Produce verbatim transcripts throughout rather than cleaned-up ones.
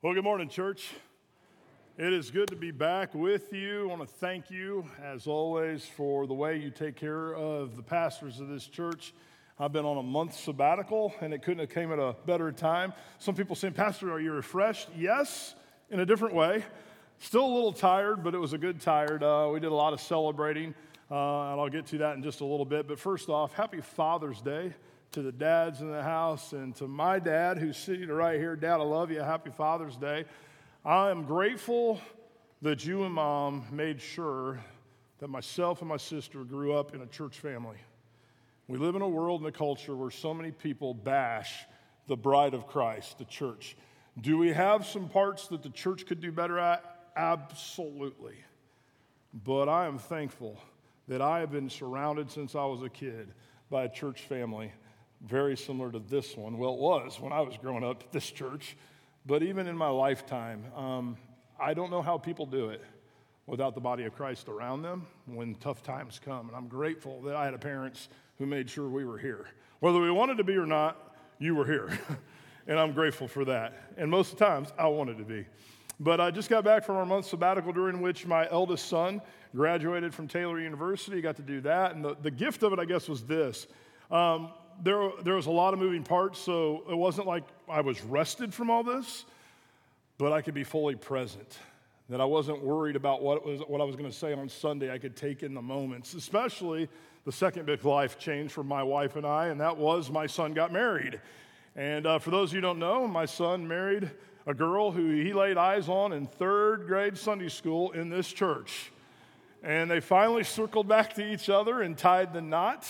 Well, good morning, church. It is good to be back with you. I want to thank you, as always, for the way you take care of the pastors of this church. I've been on a month sabbatical, and it couldn't have came at a better time. Some people saying, Pastor, are you refreshed? Yes, in a different way. Still a little tired, but it was a good tired. Uh, we did a lot of celebrating, uh, and I'll get to that in just a little bit. But first off, happy Father's Day to the dads in the house, and to my dad who's sitting right here. Dad, I love you. Happy Father's Day. I am grateful that you and Mom made sure that myself and my sister grew up in a church family. We live in a world and a culture where so many people bash the bride of Christ, the church. Do we have some parts that the church could do better at? Absolutely. But I am thankful that I have been surrounded since I was a kid by a church family very similar to this one. Well, it was when I was growing up at this church. But even in my lifetime, um, I don't know how people do it without the body of Christ around them when tough times come. And I'm grateful that I had parents who made sure we were here. Whether we wanted to be or not, you were here. And I'm grateful for that. And most of the times, I wanted to be. But I just got back from our month sabbatical, during which my eldest son graduated from Taylor University. Got to do that. And the, the gift of it, I guess, was this. Um, There, there was a lot of moving parts, so it wasn't like I was rested from all this, but I could be fully present, that I wasn't worried about what, it was, what I was going to say on Sunday. I could take in the moments, especially the second big life change for my wife and I, and that was my son got married. And uh, for those of you who don't know, my son married a girl who he laid eyes on in third grade Sunday school in this church. And they finally circled back to each other and tied the knot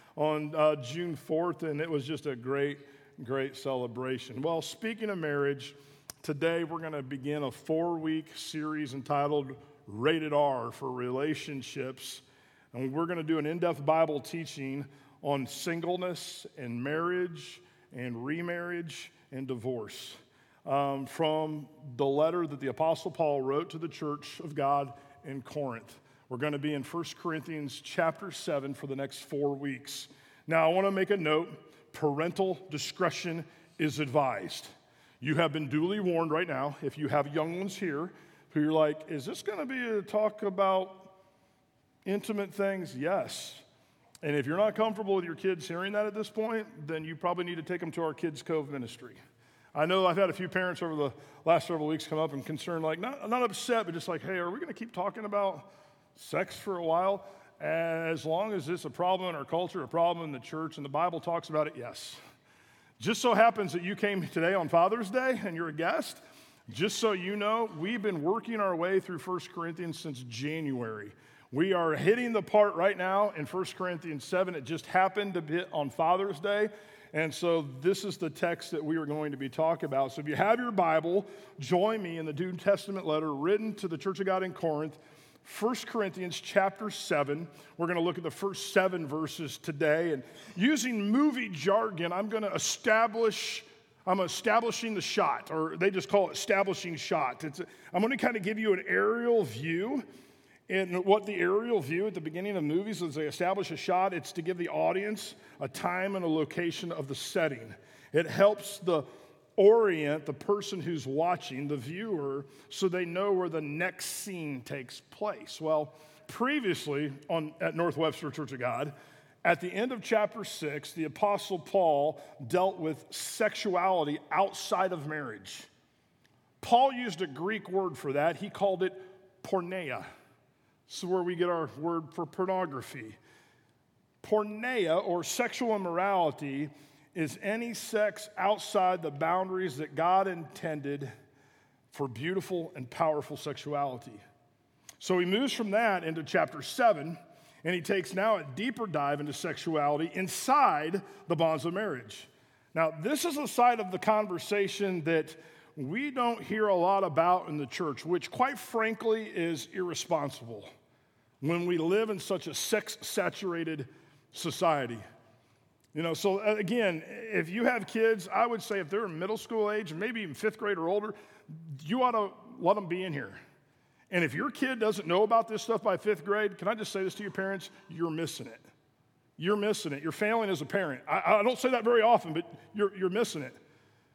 on uh, June fourth, and it was just a great, great celebration. Well, speaking of marriage, today we're going to begin a four-week series entitled Rated R for Relationships, and we're going to do an in-depth Bible teaching on singleness and marriage and remarriage and divorce um, from the letter that the Apostle Paul wrote to the church of God in Corinth. We're going to be in First Corinthians chapter seven for the next four weeks. Now, I want to make a note. Parental discretion is advised. You have been duly warned right now. If you have young ones here who you're like, is this going to be a talk about intimate things? Yes. And if you're not comfortable with your kids hearing that at this point, then you probably need to take them to our Kids Cove ministry. I know I've had a few parents over the last several weeks come up and concerned, like, not, not upset, but just like, hey, are we going to keep talking about sex for a while? As long as it's a problem in our culture, a problem in the church, and the Bible talks about it, yes. Just so happens that you came today on Father's Day and you're a guest. Just so you know, we've been working our way through First Corinthians since January. We are hitting the part right now in First Corinthians seven. It just happened to be on Father's Day. And so this is the text that we are going to be talking about. So if you have your Bible, join me in the New Testament letter written to the Church of God in Corinth, First Corinthians chapter seven. We're going to look at the first seven verses today. And using movie jargon, I'm going to establish, I'm establishing the shot, or they just call it establishing shot. It's, I'm going to kind of give you an aerial view. And what the aerial view at the beginning of movies is, they establish a shot. It's to give the audience a time and a location of the setting. It helps the orient the person who's watching, the viewer, so they know where the next scene takes place. Well, previously on at North Webster Church of God, at the end of chapter six, the Apostle Paul dealt with sexuality outside of marriage. Paul used a Greek word for that. He called it porneia. This is where we get our word for pornography. Porneia, or sexual immorality, is any sex outside the boundaries that God intended for beautiful and powerful sexuality. So he moves from that into chapter seven, and he takes now a deeper dive into sexuality inside the bonds of marriage. Now, this is a side of the conversation that we don't hear a lot about in the church, which quite frankly is irresponsible when we live in such a sex-saturated society. You know, so again, if you have kids, I would say if they're middle school age, maybe even fifth grade or older, you ought to let them be in here. And if your kid doesn't know about this stuff by fifth grade, can I just say this to your parents? You're missing it. You're missing it. You're failing as a parent. I, I don't say that very often, but you're, you're missing it.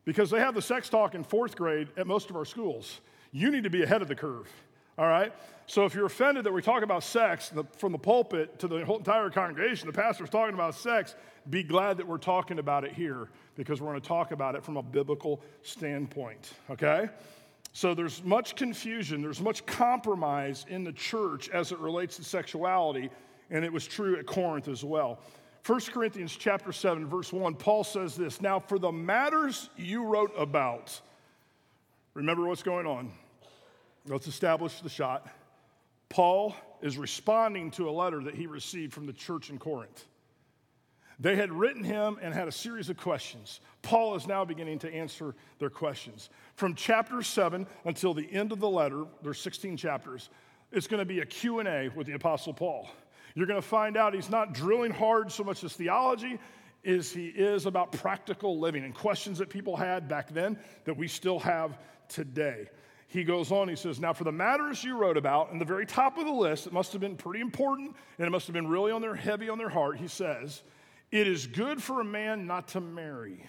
because they have the sex talk in fourth grade at most of our schools. You need to be ahead of the curve, all right? So if you're offended that we talk about sex the, from the pulpit to the whole entire congregation, the pastor's talking about sex, be glad that we're talking about it here because we're going to talk about it from a biblical standpoint, okay? So there's much confusion, there's much compromise in the church as it relates to sexuality, and it was true at Corinth as well. First Corinthians chapter seven, verse one, Paul says this, "Now for the matters you wrote about," remember what's going on. Let's establish the shot. Paul is responding to a letter that he received from the church in Corinth. They had written him and had a series of questions. Paul is now beginning to answer their questions. From chapter seven until the end of the letter, there's sixteen chapters, it's going to be a Q and A with the Apostle Paul. You're going to find out he's not drilling hard so much as theology as he is about practical living and questions that people had back then that we still have today. He goes on, he says, "Now for the matters you wrote about," in the very top of the list, it must have been pretty important, and it must have been really on their heavy on their heart, he says, "It is good for a man not to marry."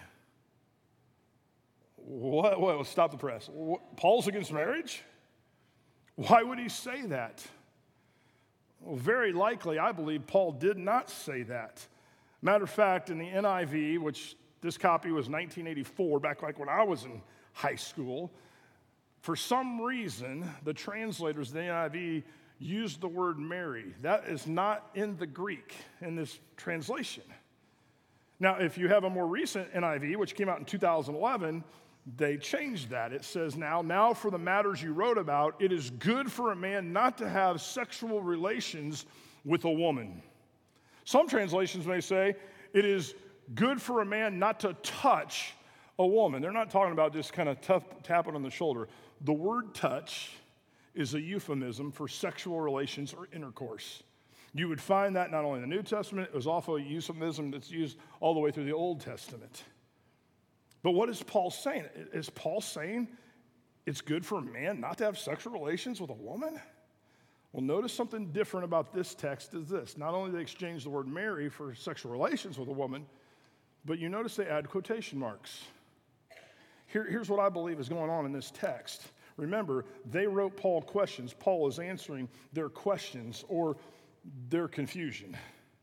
What? What? Stop the press. What, Paul's against marriage? Why would he say that? Well, very likely, I believe Paul did not say that. Matter of fact, in the N I V, which this copy was nineteen eighty-four, back like when I was in high school, for some reason, the translators of the N I V used the word marry. That is not in the Greek in this translation. Now, if you have a more recent N I V, which came out in two thousand eleven, they changed that. It says now, "Now for the matters you wrote about, it is good for a man not to have sexual relations with a woman." Some translations may say, "It is good for a man not to touch a woman." They're not talking about just kind of tough, tapping on the shoulder. The word touch is a euphemism for sexual relations or intercourse. You would find that not only in the New Testament, it was also a euphemism that's used all the way through the Old Testament. But what is Paul saying? Is Paul saying it's good for a man not to have sexual relations with a woman? Well, notice something different about this text is this. Not only do they exchange the word marry for sexual relations with a woman, but you notice they add quotation marks. Here, here's what I believe is going on in this text. Remember, they wrote Paul questions. Paul is answering their questions or their confusion.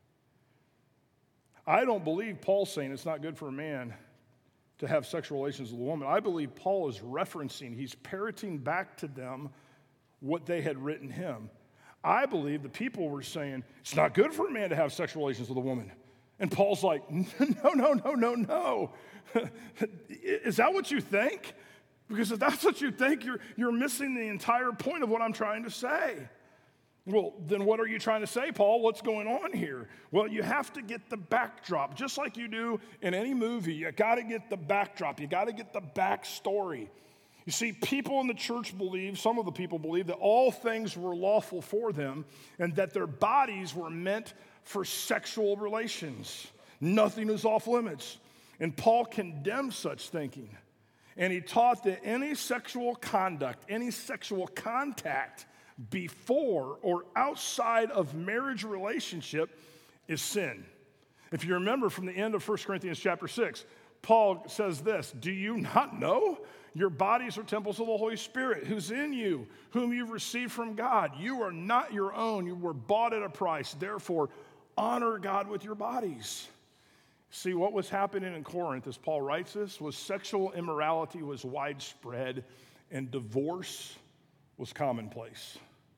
I don't believe Paul's saying it's not good for a man to have sexual relations with a woman. I believe Paul is referencing, he's parroting back to them what they had written him. I believe the people were saying, it's not good for a man to have sexual relations with a woman. And Paul's like, no, no, no, no, no. Is that what you think? Because if that's what you think, you're, you're missing the entire point of what I'm trying to say. Well, then what are you trying to say, Paul? What's going on here? Well, you have to get the backdrop. Just like you do in any movie, you got to get the backdrop. You got to get the backstory. You see, people in the church believe, some of the people believe, that all things were lawful for them and that their bodies were meant for sexual relations. Nothing is off limits. And Paul condemned such thinking. And he taught that any sexual conduct, any sexual contact before or outside of marriage relationship is sin. If you remember from the end of First Corinthians chapter six, Paul says this, "Do you not know your bodies are temples of the Holy Spirit who's in you, whom you've received from God? You are not your own. You were bought at a price. Therefore, honor God with your bodies." See, what was happening in Corinth, as Paul writes this, was sexual immorality was widespread and divorce was commonplace.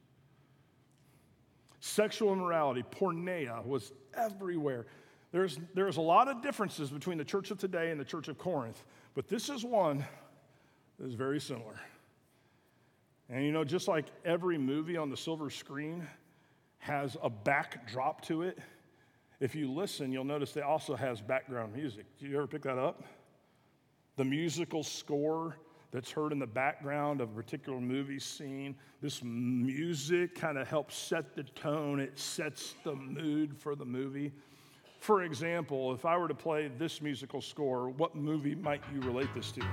Sexual immorality, porneia, was everywhere. There's, there's a lot of differences between the church of today and the church of Corinth, but this is one that is very similar. And you know, just like every movie on the silver screen has a backdrop to it, if you listen, you'll notice it also has background music. Do you ever pick that up? The musical score that's heard in the background of a particular movie scene. This music kind of helps set the tone. It sets the mood for the movie. For example, if I were to play this musical score, what movie might you relate this to?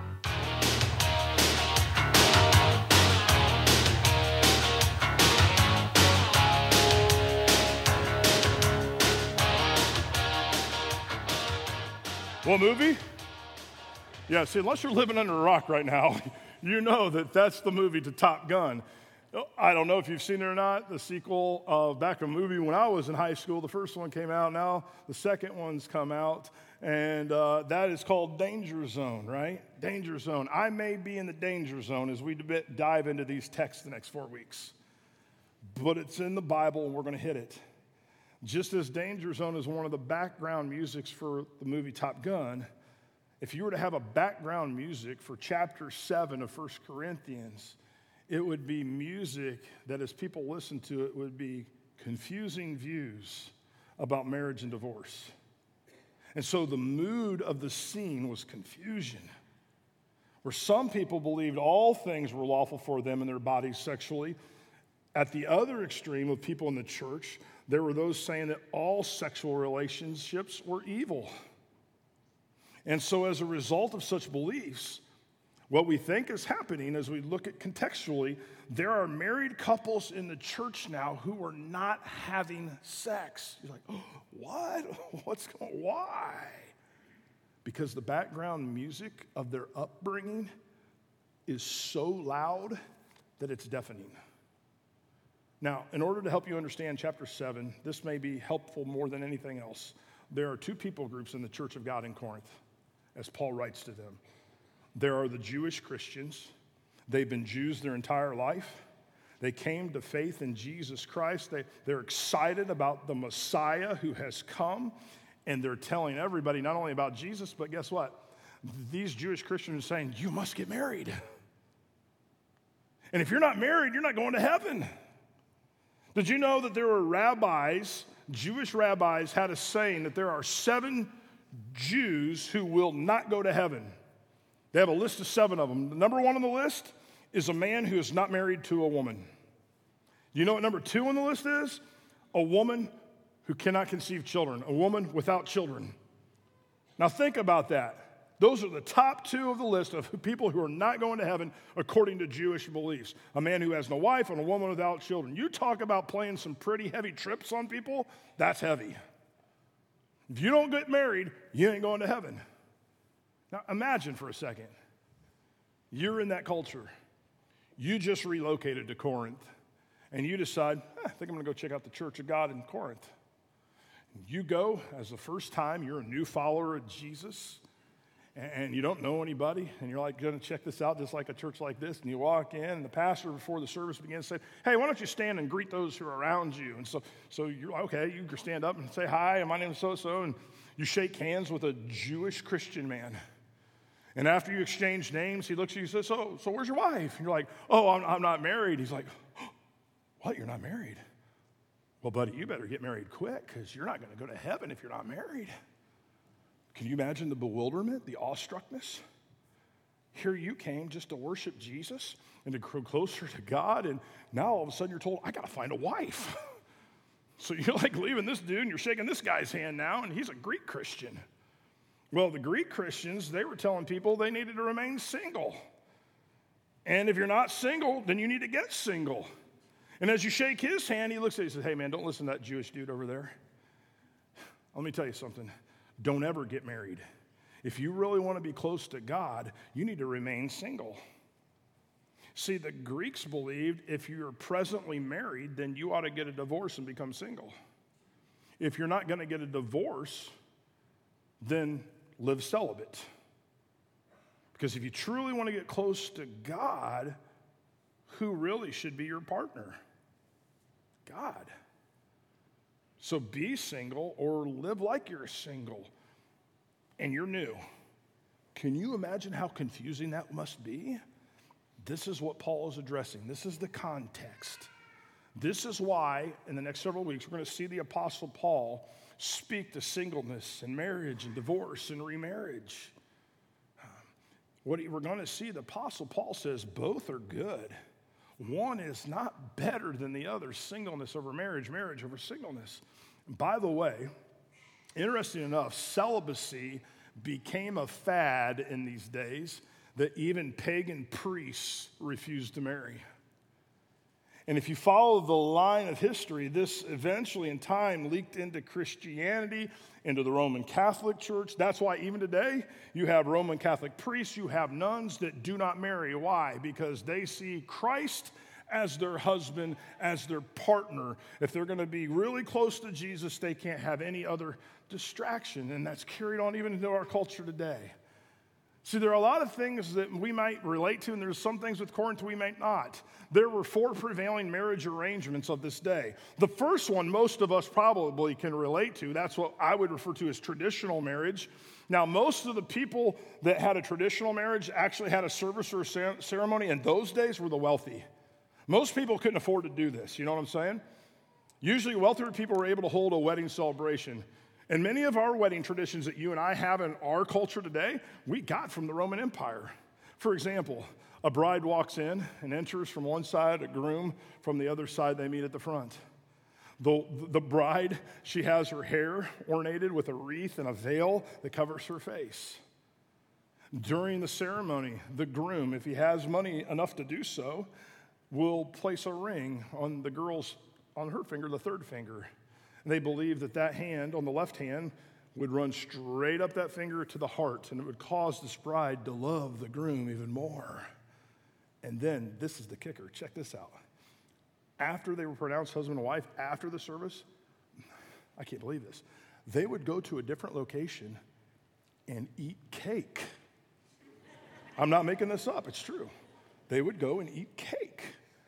What movie? Yeah, see, unless you're living under a rock right now, you know that that's the movie to Top Gun. I don't know if you've seen it or not, the sequel of back a movie when I was in high school. The first one came out, now the second one's come out, and uh, that is called Danger Zone, right? Danger Zone. I may be in the danger zone as we dive into these texts the next four weeks, but it's in the Bible and we're going to hit it. Just as Danger Zone is one of the background musics for the movie Top Gun, if you were to have a background music for chapter seven of First Corinthians, it would be music that as people listen to it would be confusing views about marriage and divorce. And so the mood of the scene was confusion, where some people believed all things were lawful for them in their bodies sexually. At the other extreme of people in the church, there were those saying that all sexual relationships were evil. And so as a result of such beliefs, what we think is happening as we look at contextually, there are married couples in the church now who are not having sex. You're like, oh, what? What's going on? Why? Because the background music of their upbringing is so loud that it's deafening. Now, in order to help you understand chapter seven, this may be helpful more than anything else. There are two people groups in the Church of God in Corinth, as Paul writes to them. There are the Jewish Christians. They've been Jews their entire life. They came to faith in Jesus Christ. They, they're excited about the Messiah who has come, and they're telling everybody not only about Jesus, but guess what? These Jewish Christians are saying, you must get married. And if you're not married, you're not going to heaven. Did you know that there were rabbis, Jewish rabbis had a saying that there are seven Jews who will not go to heaven? They have a list of seven of them. Number one on the list is a man who is not married to a woman. You know what number two on the list is? A woman who cannot conceive children, a woman without children. Now think about that. Those are the top two of the list of people who are not going to heaven according to Jewish beliefs. A man who has no wife and a woman without children. You talk about playing some pretty heavy trips on people, that's heavy. If you don't get married, you ain't going to heaven. Now imagine for a second, you're in that culture. You just relocated to Corinth, and you decide, eh, I think I'm going to go check out the Church of God in Corinth. You go as the first time, you're a new follower of Jesus, and you don't know anybody, and you're like, going to check this out just like a church like this, and you walk in, and the pastor before the service begins said, hey, why don't you stand and greet those who are around you? And so, so you're like, okay, you can stand up and say, hi, and my name is so-so, and you shake hands with a Jewish Christian man. And after you exchange names, he looks at you and says, so, so where's your wife? And you're like, oh, I'm, I'm not married. He's like, what, you're not married? Well, buddy, you better get married quick because you're not going to go to heaven if you're not married. Can you imagine the bewilderment, the awestruckness? Here you came just to worship Jesus and to grow closer to God, and now all of a sudden you're told, I got to find a wife. So you're like leaving this dude, and you're shaking this guy's hand now, and he's a Greek Christian. Well, the Greek Christians, they were telling people they needed to remain single. And if you're not single, then you need to get single. And as you shake his hand, he looks at you and says, hey, man, don't listen to that Jewish dude over there. Let me tell you something. Don't ever get married. If you really want to be close to God, you need to remain single. See, the Greeks believed if you're presently married, then you ought to get a divorce and become single. If you're not going to get a divorce, then live celibate. Because if you truly want to get close to God, who really should be your partner? God. So be single or live like you're single and you're new. Can you imagine how confusing that must be? This is what Paul is addressing. This is the context. This is why in the next several weeks we're going to see the Apostle Paul speak to singleness and marriage and divorce and remarriage. What we're going to see, the Apostle Paul says both are good. One is not better than the other, singleness over marriage, marriage over singleness. And by the way, interesting enough, celibacy became a fad in these days that even pagan priests refused to marry. And if you follow the line of history, this eventually in time leaked into Christianity, into the Roman Catholic Church. That's why even today you have Roman Catholic priests, you have nuns that do not marry. Why? Because they see Christ as their husband, as their partner. If they're going to be really close to Jesus, they can't have any other distraction. And that's carried on even into our culture today. See, there are a lot of things that we might relate to, and there's some things with Corinth we might not. There were four prevailing marriage arrangements of this day. The first one, most of us probably can relate to. That's what I would refer to as traditional marriage. Now, most of the people that had a traditional marriage actually had a service or a ceremony in those days were the wealthy. Most people couldn't afford to do this, you know what I'm saying? Usually wealthier people were able to hold a wedding celebration. And many of our wedding traditions that you and I have in our culture today, we got from the Roman Empire. For example, a bride walks in and enters from one side, a groom from the other side, they meet at the front. The, the bride, she has her hair ornated with a wreath and a veil that covers her face. During the ceremony, the groom, if he has money enough to do so, will place a ring on the girl's, on her finger, the third finger. And they believe that that hand on the left hand would run straight up that finger to the heart, and it would cause this bride to love the groom even more. And then, this is the kicker. Check this out. After they were pronounced husband and wife, after the service, I can't believe this, they would go to a different location and eat cake. I'm not making this up. It's true. They would go and eat cake.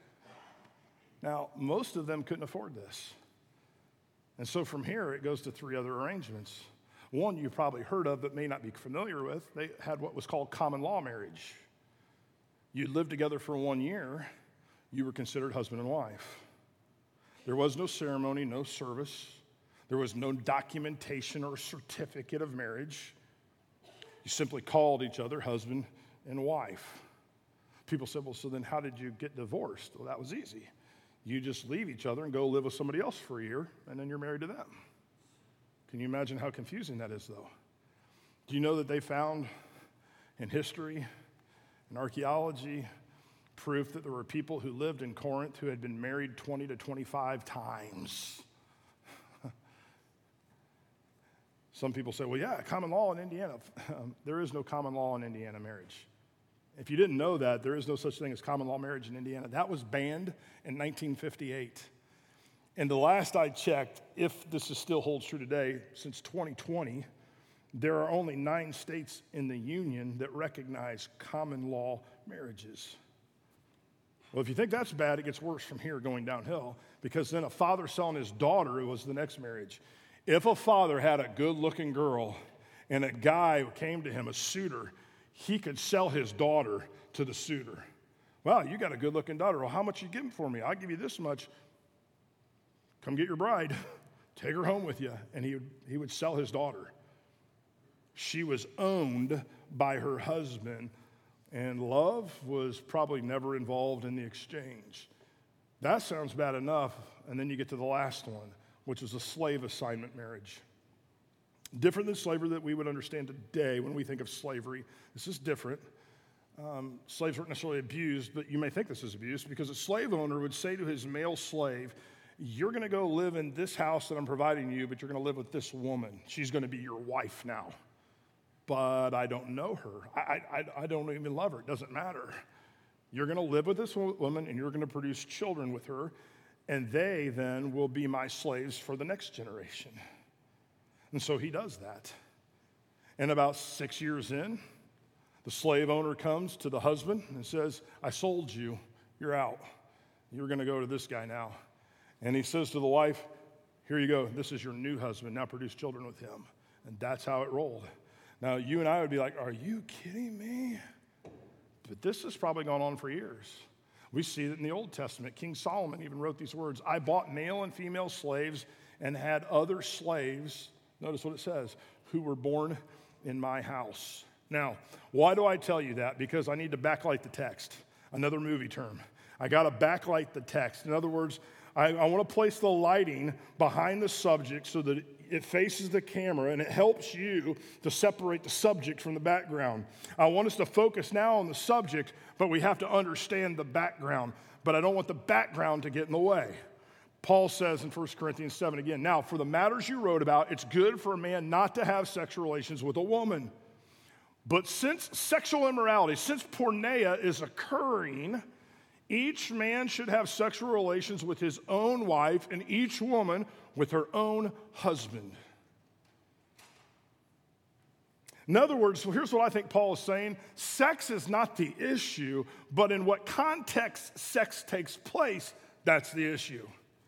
Now, most of them couldn't afford this. And so from here, it goes to three other arrangements. One you've probably heard of but may not be familiar with. They had what was called common law marriage. You lived together for one year. You were considered husband and wife. There was no ceremony, no service. There was no documentation or certificate of marriage. You simply called each other husband and wife. People said, well, so then how did you get divorced? Well, that was easy. You just leave each other and go live with somebody else for a year, and then you're married to them. Can you imagine how confusing that is, though? Do you know that they found in history and archaeology proof that there were people who lived in Corinth who had been married twenty to twenty-five times? Some people say, well, yeah, common law in Indiana. Um, there is no common law in Indiana marriage. If you didn't know that, there is no such thing as common law marriage in Indiana. That was banned in nineteen fifty-eight. And the last I checked, if this is still holds true today, since twenty twenty, there are only nine states in the union that recognize common law marriages. Well, if you think that's bad, it gets worse from here going downhill, because then a father selling his daughter was the next marriage. If a father had a good-looking girl and a guy came to him, a suitor, he could sell his daughter to the suitor. Wow, you got a good-looking daughter. Well, how much you giving for me? I'll give you this much. Come get your bride. Take her home with you. And he would, he would sell his daughter. She was owned by her husband, and love was probably never involved in the exchange. That sounds bad enough, and then you get to the last one, which is a slave assignment marriage. Different than slavery that we would understand today when we think of slavery. This is different. Um, slaves weren't necessarily abused, but you may think this is abuse, because a slave owner would say to his male slave, you're going to go live in this house that I'm providing you, but you're going to live with this woman. She's going to be your wife now. But I don't know her. I, I, I don't even love her. It doesn't matter. You're going to live with this woman, and you're going to produce children with her, and they then will be my slaves for the next generation. And so he does that. And about six years in, the slave owner comes to the husband and says, I sold you. You're out. You're going to go to this guy now. And he says to the wife, here you go. This is your new husband. Now produce children with him. And that's how it rolled. Now, you and I would be like, are you kidding me? But this has probably gone on for years. We see it in the Old Testament. King Solomon even wrote these words, I bought male and female slaves and had other slaves, notice what it says, who were born in my house. Now, why do I tell you that? Because I need to backlight the text. Another movie term. I got to backlight the text. In other words, I, I want to place the lighting behind the subject so that it faces the camera, and it helps you to separate the subject from the background. I want us to focus now on the subject, but we have to understand the background. But I don't want the background to get in the way. Paul says in First Corinthians seven again, now for the matters you wrote about, it's good for a man not to have sexual relations with a woman. But since sexual immorality, since porneia is occurring, each man should have sexual relations with his own wife and each woman with her own husband. In other words, so here's what I think Paul is saying. Sex is not the issue, but in what context sex takes place, that's the issue.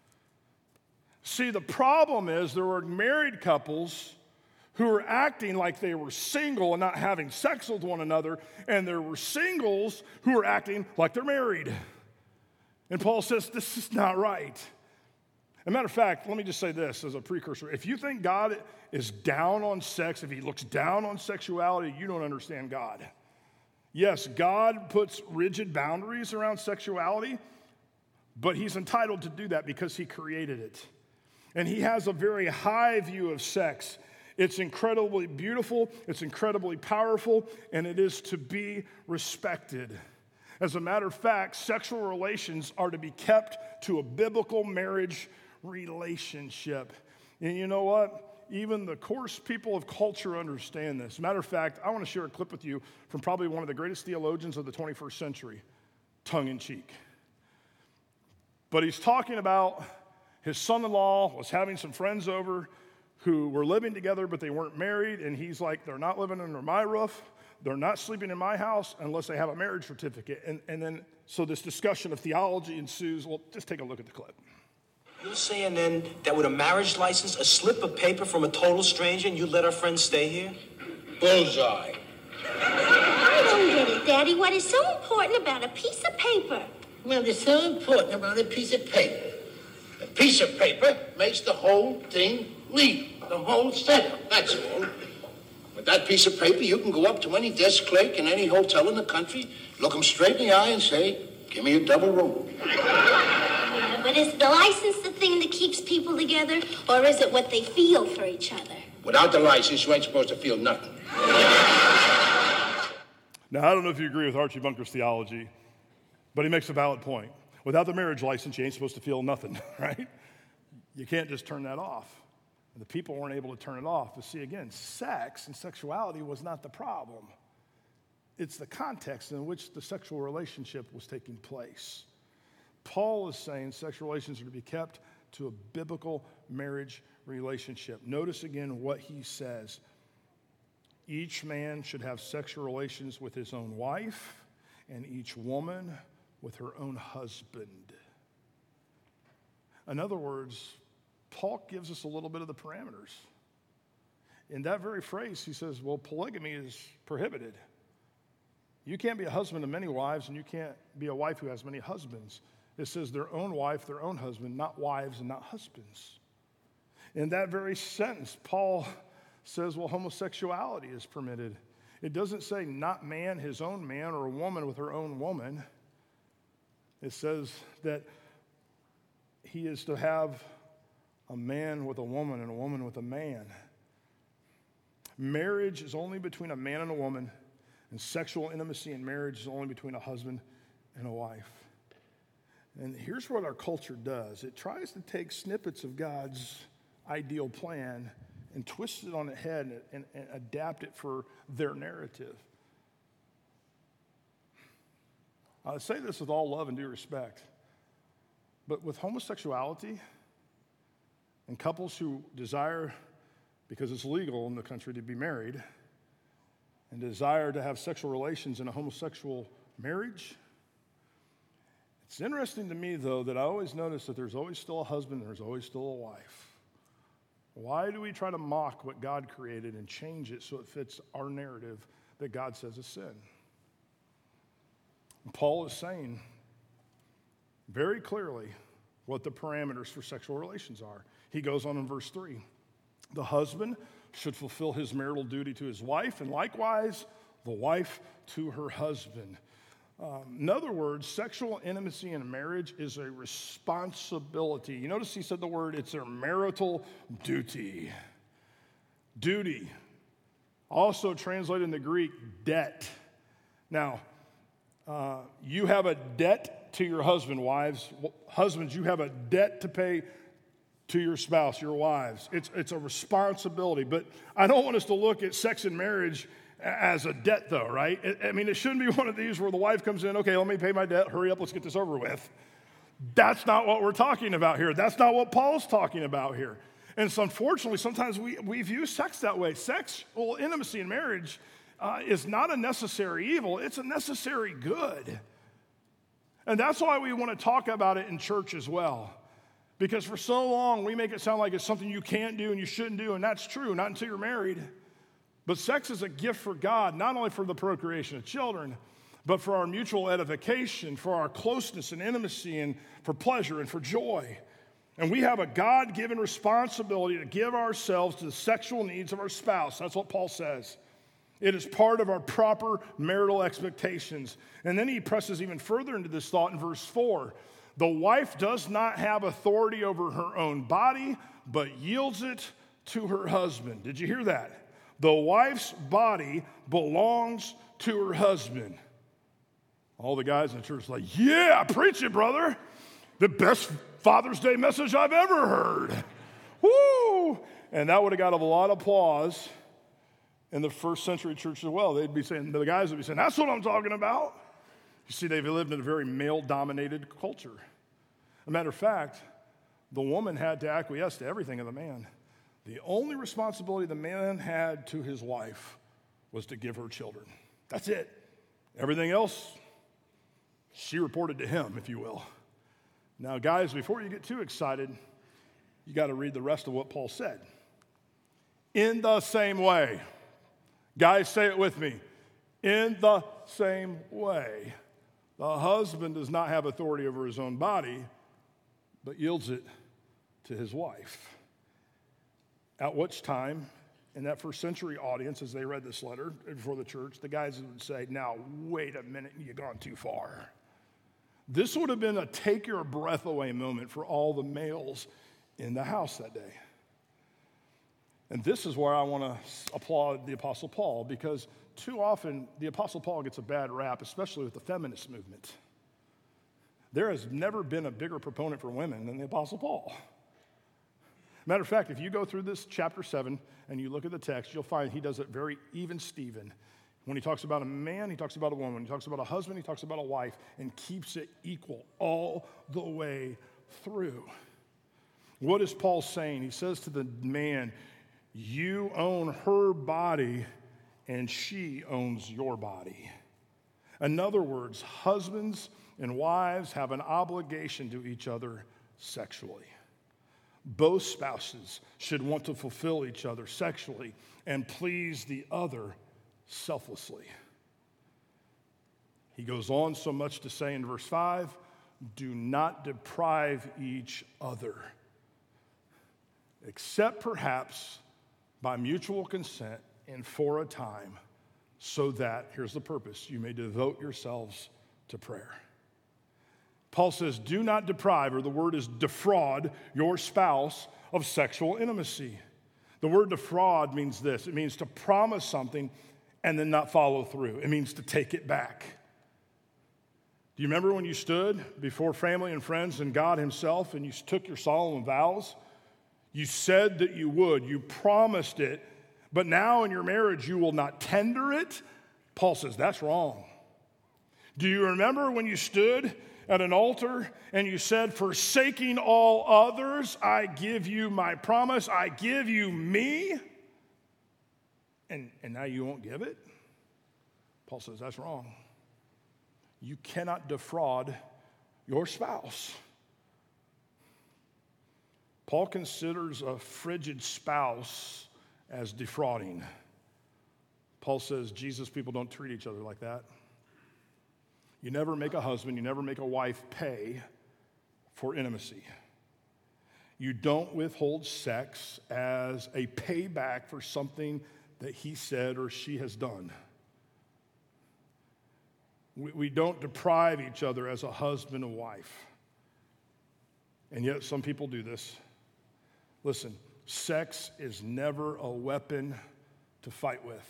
See, the problem is there were married couples who were acting like they were single and not having sex with one another, and there were singles who were acting like they're married. And Paul says, this is not right. As a matter of fact, let me just say this as a precursor. If you think God is down on sex, if he looks down on sexuality, you don't understand God. Yes, God puts rigid boundaries around sexuality, but he's entitled to do that because he created it. And he has a very high view of sex. It's incredibly beautiful, it's incredibly powerful, and it is to be respected. As a matter of fact, sexual relations are to be kept to a biblical marriage relationship. And you know what? Even the coarse people of culture understand this. Matter of fact, I want to share a clip with you from probably one of the greatest theologians of the twenty-first century, tongue-in-cheek. But he's talking about his son-in-law was having some friends over who were living together, but they weren't married, and he's like, they're not living under my roof, they're not sleeping in my house unless they have a marriage certificate. And, and then, so this discussion of theology ensues. Well, just take a look at the clip. You're saying then that with a marriage license, a slip of paper from a total stranger, and you let our friends stay here? Bullseye. I don't get it, Daddy. What is so important about a piece of paper? Well, it's so important about a piece of paper. A piece of paper makes the whole thing legal, the whole setup, that's all. With that piece of paper, you can go up to any desk clerk in any hotel in the country, look them straight in the eye and say, give me a double room. Yeah, but is the license the thing that keeps people together, or is it what they feel for each other? Without the license, you ain't supposed to feel nothing. Now, I don't know if you agree with Archie Bunker's theology, but he makes a valid point. Without the marriage license, you ain't supposed to feel nothing, right? You can't just turn that off. And the people weren't able to turn it off. But see, again, sex and sexuality was not the problem. It's the context in which the sexual relationship was taking place. Paul is saying sexual relations are to be kept to a biblical marriage relationship. Notice again what he says. Each man should have sexual relations with his own wife, and each woman with her own husband. In other words, Paul gives us a little bit of the parameters. In that very phrase, he says, well, polygamy is prohibited. You can't be a husband of many wives, and you can't be a wife who has many husbands. It says their own wife, their own husband, not wives and not husbands. In that very sentence, Paul says, well, homosexuality is permitted. It doesn't say not man, his own man, or a woman with her own woman. It says that he is to have a man with a woman and a woman with a man. Marriage is only between a man and a woman, and sexual intimacy in marriage is only between a husband and a wife. And here's what our culture does. It tries to take snippets of God's ideal plan and twist it on its head and, and, and adapt it for their narrative. I say this with all love and due respect, but with homosexuality and couples who desire, because it's legal in the country to be married, and desire to have sexual relations in a homosexual marriage, it's interesting to me, though, that I always notice that there's always still a husband and there's always still a wife. Why do we try to mock what God created and change it so it fits our narrative that God says is sin? And Paul is saying very clearly what the parameters for sexual relations are. He goes on in verse three. The husband should fulfill his marital duty to his wife, and likewise the wife to her husband. Um, in other words, sexual intimacy in a marriage is a responsibility. You notice he said the word, it's their marital duty. duty. Also translated in the Greek, debt. Now, uh, you have a debt to your husband, wives. Husbands, you have a debt to pay to your spouse, your wives. It's, it's a responsibility. But I don't want us to look at sex and marriage as a debt, though, right? I mean, it shouldn't be one of these where the wife comes in, okay, let me pay my debt, hurry up, let's get this over with. That's not what we're talking about here. That's not what Paul's talking about here. And so unfortunately, sometimes we, we view sex that way. Sexual intimacy in marriage uh, is not a necessary evil. It's a necessary good. And that's why we want to talk about it in church as well. Because for so long, we make it sound like it's something you can't do and you shouldn't do, and that's true, not until you're married. But sex is a gift for God, not only for the procreation of children, but for our mutual edification, for our closeness and intimacy, and for pleasure and for joy. And we have a God-given responsibility to give ourselves to the sexual needs of our spouse. That's what Paul says. It is part of our proper marital expectations. And then he presses even further into this thought in verse four. The wife does not have authority over her own body, but yields it to her husband. Did you hear that? The wife's body belongs to her husband. All the guys in the church are like, yeah, preach it, brother. The best Father's Day message I've ever heard. Woo! And that would have got a lot of applause in the first century church as well. They'd be saying, the guys would be saying, that's what I'm talking about. You see, they've lived in a very male-dominated culture. As a matter of fact, the woman had to acquiesce to everything of the man. The only responsibility the man had to his wife was to give her children. That's it. Everything else, she reported to him, if you will. Now, guys, before you get too excited, you got to read the rest of what Paul said. In the same way. Guys, say it with me. In the same way. The husband does not have authority over his own body, but yields it to his wife. At which time, in that first century audience, as they read this letter before the church, the guys would say, now, wait a minute, you've gone too far. This would have been a take your breath away moment for all the males in the house that day. And this is where I want to applaud the Apostle Paul, because too often the Apostle Paul gets a bad rap, especially with the feminist movement. There has never been a bigger proponent for women than the Apostle Paul. Matter of fact, if you go through this chapter seven and you look at the text, you'll find he does it very even Steven. When he talks about a man, he talks about a woman. When he talks about a husband, he talks about a wife, and keeps it equal all the way through. What is Paul saying? He says to the man, you own her body, and she owns your body. In other words, husbands and wives have an obligation to each other sexually. Both spouses should want to fulfill each other sexually and please the other selflessly. He goes on so much to say in verse five, do not deprive each other, except perhaps by mutual consent and for a time, so that, here's the purpose, you may devote yourselves to prayer. Paul says, do not deprive, or the word is defraud, your spouse of sexual intimacy. The word defraud means this. It means to promise something and then not follow through. It means to take it back. Do you remember when you stood before family and friends and God himself and you took your solemn vows? You said that you would. You promised it. But now in your marriage, you will not tender it? Paul says, that's wrong. Do you remember when you stood at an altar and you said, forsaking all others, I give you my promise, I give you me, and, and now you won't give it? Paul says, that's wrong. You cannot defraud your spouse. Paul considers a frigid spouse as defrauding. Paul says, Jesus people don't treat each other like that. You never make a husband, you never make a wife pay for intimacy. You don't withhold sex as a payback for something that he said or she has done. We, we don't deprive each other as a husband and wife. And yet some people do this. Listen, sex is never a weapon to fight with.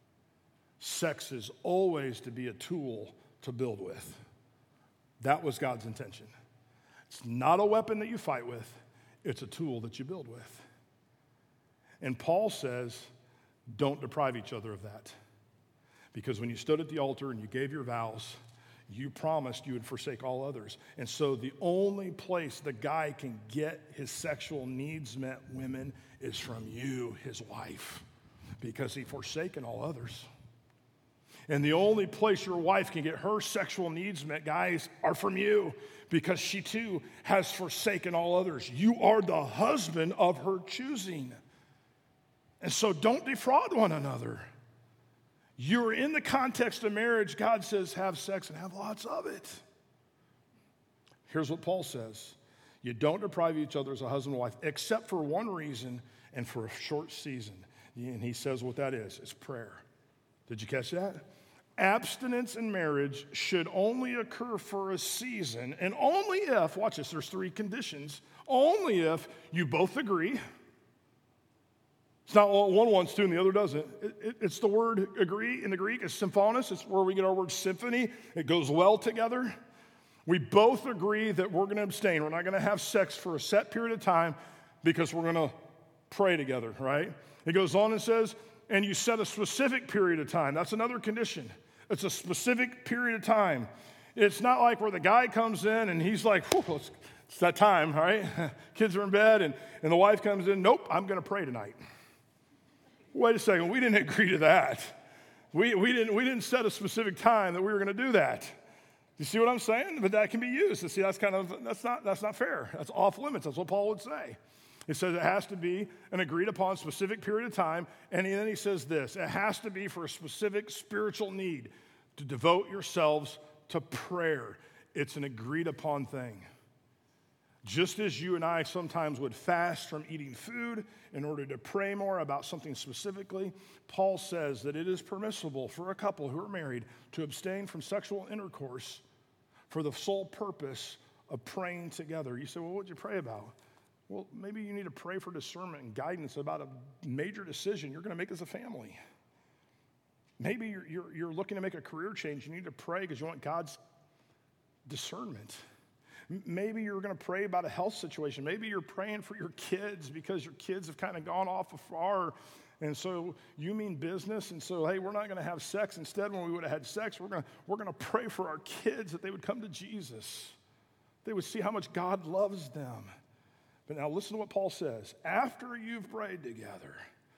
Sex is always to be a tool to build with. That was God's intention. It's not a weapon that you fight with, it's a tool that you build with. And Paul says, don't deprive each other of that. Because when you stood at the altar and you gave your vows, you promised you would forsake all others. And so the only place the guy can get his sexual needs met, women, is from you, his wife, because he forsaken all others. And the only place your wife can get her sexual needs met, guys, are from you, because she too has forsaken all others. You are the husband of her choosing. And so don't defraud one another. You're in the context of marriage. God says, have sex and have lots of it. Here's what Paul says. You don't deprive each other as a husband and wife, except for one reason and for a short season. And he says what that is. It's prayer. Did you catch that? Abstinence in marriage should only occur for a season, and only if, watch this, there's three conditions, only if you both agree. It's not one wants to and the other doesn't. It, it, it's the word agree in the Greek. It's symphonos. It's where we get our word symphony. It goes well together. We both agree that we're going to abstain. We're not going to have sex for a set period of time because we're going to pray together, right? It goes on and says, and you set a specific period of time. That's another condition. It's a specific period of time. It's not like where the guy comes in and he's like, whew, it's, it's that time, right? Kids are in bed, and, and the wife comes in, nope, I'm going to pray tonight. Wait a second, we didn't agree to that. We, we, didn't, we didn't set a specific time that we were going to do that. You see what I'm saying? But that can be used. And see, that's kind of, that's not, that's not fair. That's off limits. That's what Paul would say. He says it has to be an agreed upon specific period of time. And then he says this, it has to be for a specific spiritual need to devote yourselves to prayer. It's an agreed upon thing. Just as you and I sometimes would fast from eating food in order to pray more about something specifically, Paul says that it is permissible for a couple who are married to abstain from sexual intercourse for the sole purpose of praying together. You say, well, what would you pray about? Well, maybe you need to pray for discernment and guidance about a major decision you're going to make as a family. Maybe you're, you're, you're looking to make a career change. You need to pray because you want God's discernment. Maybe you're going to pray about a health situation. Maybe you're praying for your kids because your kids have kind of gone off afar. And so you mean business. And so, hey, we're not going to have sex. Instead, when we would have had sex, we're going to, we're going to pray for our kids that they would come to Jesus. They would see how much God loves them. But now listen to what Paul says. After you've prayed together,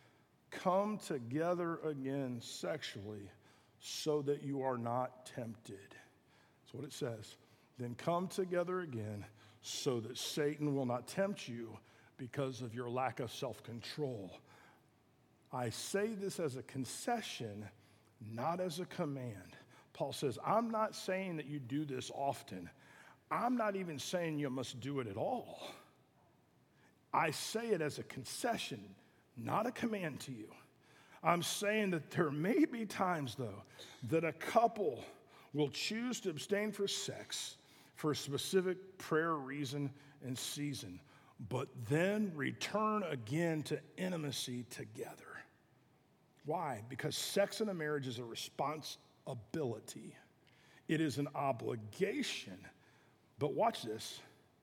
come together again sexually so that you are not tempted. That's what it says. Then come together again so that Satan will not tempt you because of your lack of self-control. I say this as a concession, not as a command. Paul says, I'm not saying that you do this often. I'm not even saying you must do it at all. I say it as a concession, not a command to you. I'm saying that there may be times, though, that a couple will choose to abstain from sex for a specific prayer reason and season, but then return again to intimacy together. Why? Because sex in a marriage is a responsibility. It is an obligation. But watch this.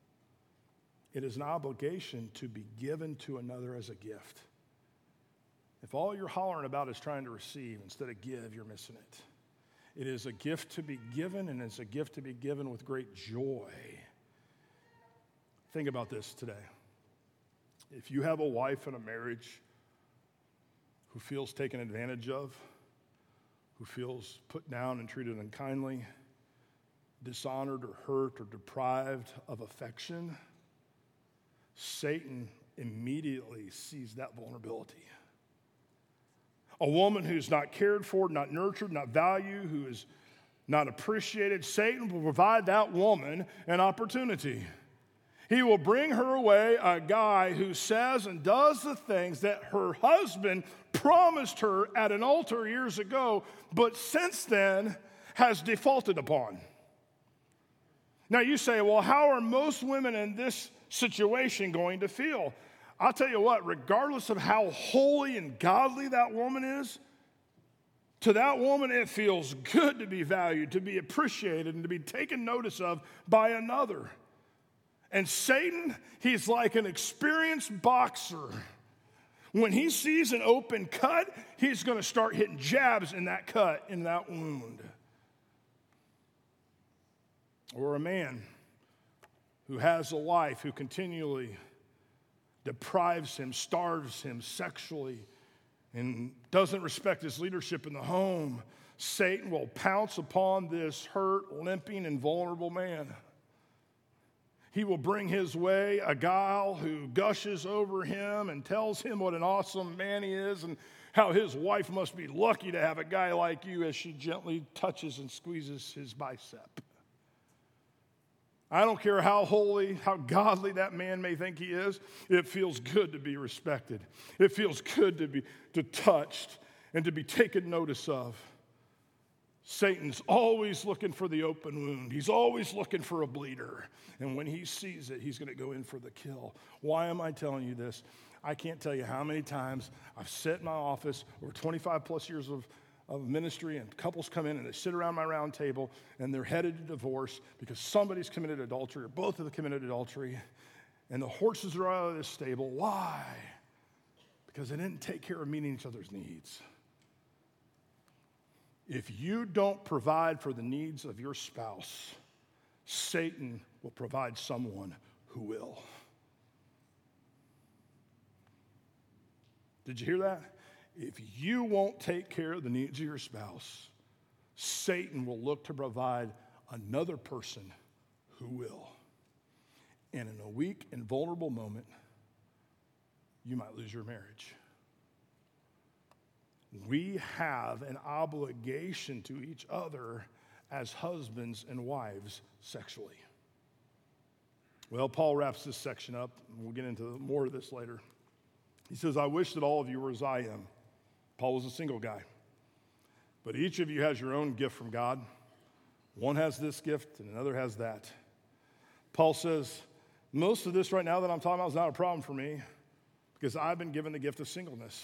It is an obligation to be given to another as a gift. If all you're hollering about is trying to receive instead of give, you're missing it. It is a gift to be given, and it's a gift to be given with great joy. Think about this today. If you have a wife in a marriage who feels taken advantage of, who feels put down and treated unkindly, dishonored or hurt or deprived of affection, Satan immediately sees that vulnerability. A woman who's not cared for, not nurtured, not valued, who is not appreciated, Satan will provide that woman an opportunity. He will bring her away a guy who says and does the things that her husband promised her at an altar years ago, but since then has defaulted upon. Now you say, well, how are most women in this situation going to feel? I'll tell you what, regardless of how holy and godly that woman is, to that woman it feels good to be valued, to be appreciated, and to be taken notice of by another. And Satan, he's like an experienced boxer. When he sees an open cut, he's going to start hitting jabs in that cut, in that wound. Or a man who has a wife who continually deprives him, starves him sexually, and doesn't respect his leadership in the home. Satan will pounce upon this hurt, limping, and vulnerable man. He will bring his way a gal who gushes over him and tells him what an awesome man he is and how his wife must be lucky to have a guy like you, as she gently touches and squeezes his bicep. I don't care how holy, how godly that man may think he is, it feels good to be respected. It feels good to be to touched and to be taken notice of. Satan's always looking for the open wound. He's always looking for a bleeder. And when he sees it, he's going to go in for the kill. Why am I telling you this? I can't tell you how many times I've sat in my office over twenty-five plus years of, of ministry, and couples come in and they sit around my round table and they're headed to divorce because somebody's committed adultery or both of them committed adultery, and the horses are out of this stable. Why? Because they didn't take care of meeting each other's needs. If you don't provide for the needs of your spouse, Satan will provide someone who will. Did you hear that? If you won't take care of the needs of your spouse, Satan will look to provide another person who will. And in a weak and vulnerable moment, you might lose your marriage. We have an obligation to each other as husbands and wives sexually. Well, Paul wraps this section up, and we'll get into more of this later. He says, I wish that all of you were as I am. Paul was a single guy. But each of you has your own gift from God. One has this gift, and another has that. Paul says, most of this right now that I'm talking about is not a problem for me because I've been given the gift of singleness.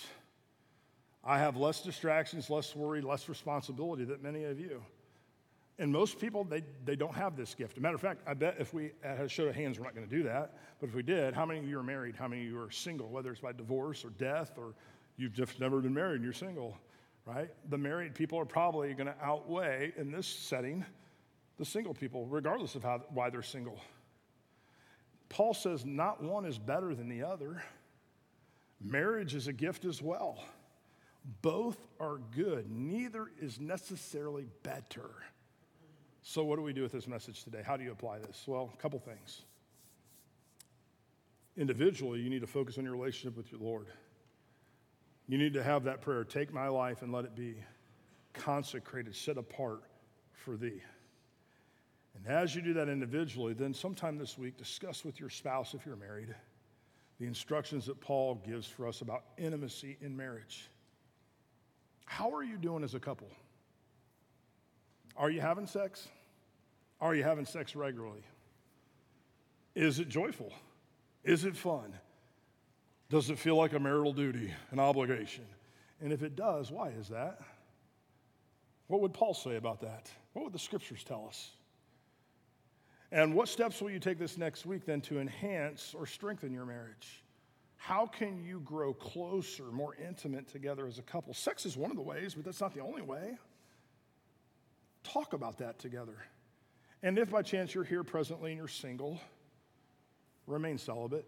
I have less distractions, less worry, less responsibility than many of you. And most people, they, they don't have this gift. As a matter of fact, I bet if we had a show of hands, we're not going to do that. But if we did, how many of you are married? How many of you are single, whether it's by divorce or death, or you've just never been married and you're single, right? The married people are probably going to outweigh, in this setting, the single people, regardless of how, why they're single. Paul says not one is better than the other. Marriage is a gift as well. Both are good. Neither is necessarily better. So what do we do with this message today? How do you apply this? Well, a couple things. Individually, you need to focus on your relationship with your Lord. You need to have that prayer, take my life and let it be consecrated, set apart for thee. And as you do that individually, then sometime this week, discuss with your spouse, if you're married, the instructions that Paul gives for us about intimacy in marriage. How are you doing as a couple? Are you having sex? Are you having sex regularly? Is it joyful? Is it fun? Does it feel like a marital duty, an obligation? And if it does, why is that? What would Paul say about that? What would the scriptures tell us? And what steps will you take this next week then to enhance or strengthen your marriage? How can you grow closer, more intimate together as a couple? Sex is one of the ways, but that's not the only way. Talk about that together. And if by chance you're here presently and you're single, remain celibate.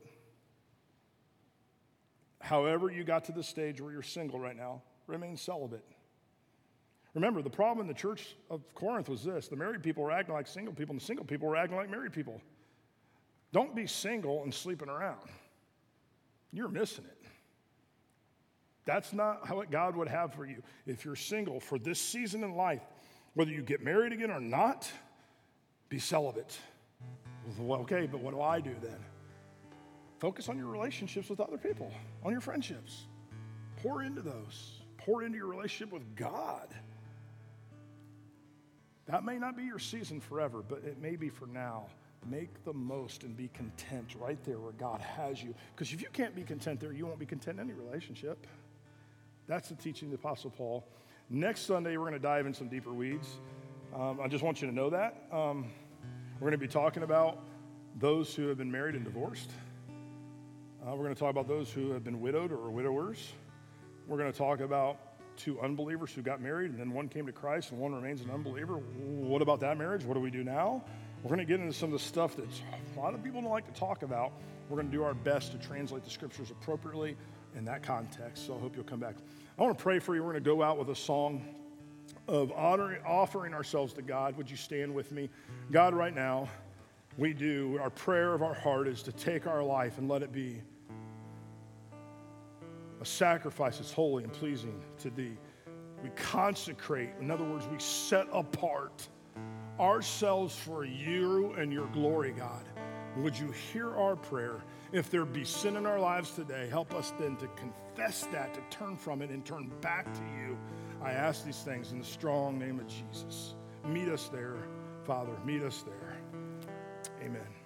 However you got to the stage where you're single right now, remain celibate. Remember, the problem in the church of Corinth was this. The married people were acting like single people, and the single people were acting like married people. Don't be single and sleeping around. You're missing it. That's not how what God would have for you. If you're single for this season in life, whether you get married again or not, be celibate. Well, okay, but what do I do then? Focus on your relationships with other people, on your friendships. Pour into those. Pour into your relationship with God. That may not be your season forever, but it may be for now. Make the most and be content right there where God has you. Because if you can't be content there, you won't be content in any relationship. That's the teaching of the Apostle Paul. Next Sunday, we're going to dive in some deeper weeds. Um, I just want you to know that. Um, we're going to be talking about those who have been married and divorced. Uh, we're going to talk about those who have been widowed or widowers. We're going to talk about two unbelievers who got married, and then one came to Christ and one remains an unbeliever. What about that marriage? What do we do now? We're going to get into some of the stuff that a lot of people don't like to talk about. We're going to do our best to translate the scriptures appropriately in that context, so I hope you'll come back. I want to pray for you. We're going to go out with a song of honoring, offering ourselves to God. Would you stand with me? God, right now, we do. Our prayer of our heart is to take our life and let it be a sacrifice that's holy and pleasing to thee. We consecrate. In other words, we set apart ourselves for you and your glory, God. Would you hear our prayer? If there be sin in our lives today, help us then to confess that, to turn from it and turn back to you. I ask these things in the strong name of Jesus. Meet us there, Father. Meet us there. Amen.